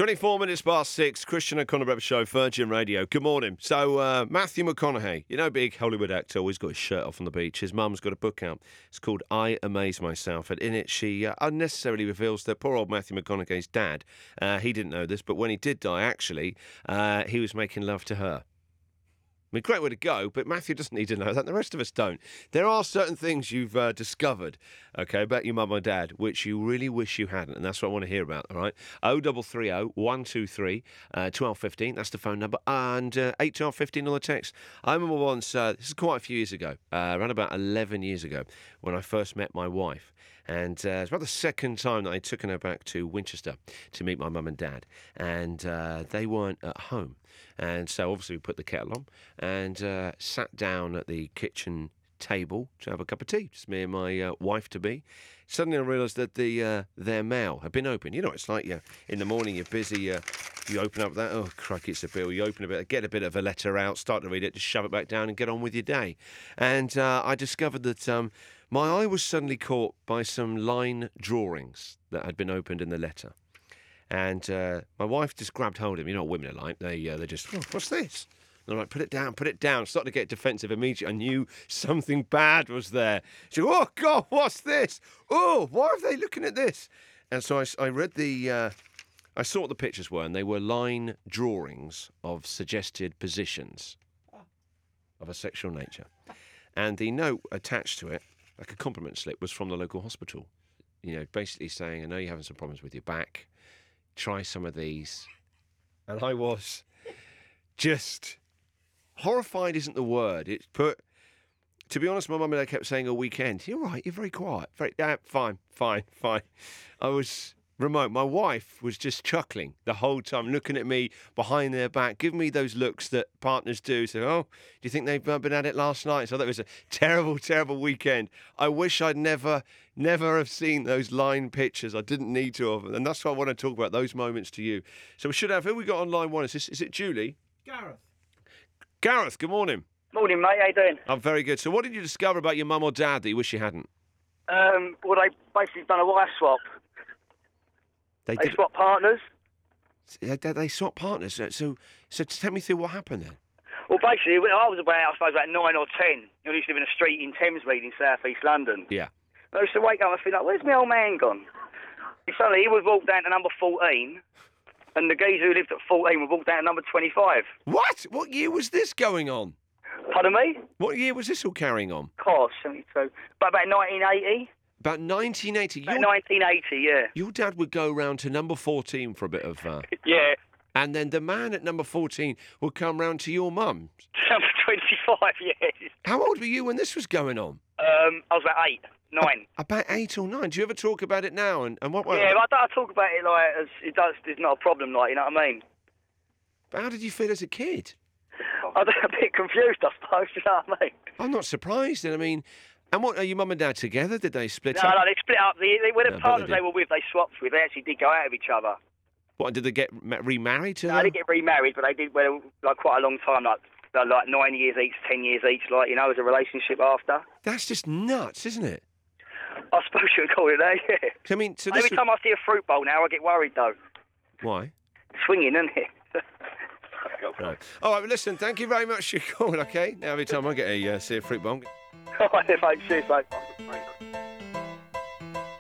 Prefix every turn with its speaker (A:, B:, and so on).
A: 24 minutes past 6, Christian O'Connor Breakfast Show, Virgin Radio. Good morning. So, Matthew McConaughey, big Hollywood actor, always got his shirt off on the beach. His mum's got a book out. It's called I Amaze Myself. And in it, she unnecessarily reveals that poor old Matthew McConaughey's dad, he didn't know this, but when he did die, actually, he was making love to her. I mean, great way to go, but Matthew doesn't need to know that. The rest of us don't. There are certain things you've discovered, about your mum or dad, which you really wish you hadn't, and that's what I want to hear about, all right? 0330 123 1215, that's the phone number, and 81215 on the text. I remember once, this is quite a few years ago, around about 11 years ago, when I first met my wife. And it's about the second time that I'd taken her back to Winchester to meet my mum and dad. And they weren't at home. And so obviously we put the kettle on and sat down at the kitchen table to have a cup of tea, just me and my wife-to-be. Suddenly I realised that their mail had been opened. It's like in the morning you're busy, you open up that, oh, crikey, it's a bill. You open a bit, get a bit of a letter out, start to read it, just shove it back down and get on with your day. And I discovered that my eye was suddenly caught by some line drawings that had been opened in the letter. And my wife just grabbed hold of him. You know what women are like. They just, oh, what's this? And I'm like, put it down. Started to get defensive immediately. I knew something bad was there. She goes, oh, God, what's this? Oh, why are they looking at this? And so I read I saw what the pictures were, and they were line drawings of suggested positions of a sexual nature. And the note attached to it, like a compliment slip, was from the local hospital. Basically saying, I know you're having some problems with your back. Try some of these. And I was just horrified isn't the word. To be honest, my mum and dad kept saying all weekend, you're right, you're very quiet. Fine. I was remote. My wife was just chuckling the whole time, looking at me behind their back, giving me those looks that partners do. So, oh, do you think they've been at it last night? So that was a terrible, terrible weekend. I wish I'd never have seen those line pictures. I didn't need to have. And that's why I want to talk about those moments to you. So we should have, who we got on line one? Is it Julie? Gareth, good morning.
B: Morning, mate. How you doing?
A: I'm very good. So what did you discover about your mum or dad that you wish you hadn't?
B: Well, they basically done a wife swap. They swapped partners.
A: They swapped partners. So take me through what happened then.
B: Well, basically, I was about 9 or 10. I used to live in a street in Thamesmead in South East London.
A: Yeah.
B: I used to wake up and think, like, where's my old man gone? And suddenly he would walk down to number 14, and the geezer who lived at 14 would walk down to number 25.
A: What? What year was this going on?
B: Pardon me?
A: What year was this all carrying on?
B: Of course, 72. But about 1980.
A: About 1980?
B: About 1980, yeah.
A: Your dad would go round to number 14 for a bit of...
B: yeah.
A: And then the man at number 14 would come round to your mum?
B: Number 25, yes.
A: How old were you when this was going on?
B: I was about 8, 9.
A: About 8 or 9? Do you ever talk about it now? And what?
B: Yeah, but I talk about it like as it does. It's not a problem, like, you know what I mean?
A: But how did you feel as a kid?
B: I'm a bit confused, I suppose. You know what I mean?
A: I'm not surprised. And I mean, and what are your mum and dad together? Did they split up?
B: No, they split up. The partners they were with, they swapped with. They actually did go out with each other.
A: What, did they get remarried?
B: No, they didn't get remarried, but they did like quite a long time, like 9 years each, 10 years each, like, you know, as a relationship after.
A: That's just nuts, isn't it?
B: I suppose you would call it that, yeah.
A: I mean, so
B: every time I see a fruit bowl now, I get worried though.
A: Why?
B: Swinging, isn't it?
A: Right. All right, well, listen, thank you very much for your call, okay? Now every time I get see a fruit bowl.
B: All right, mate, cheers, mate.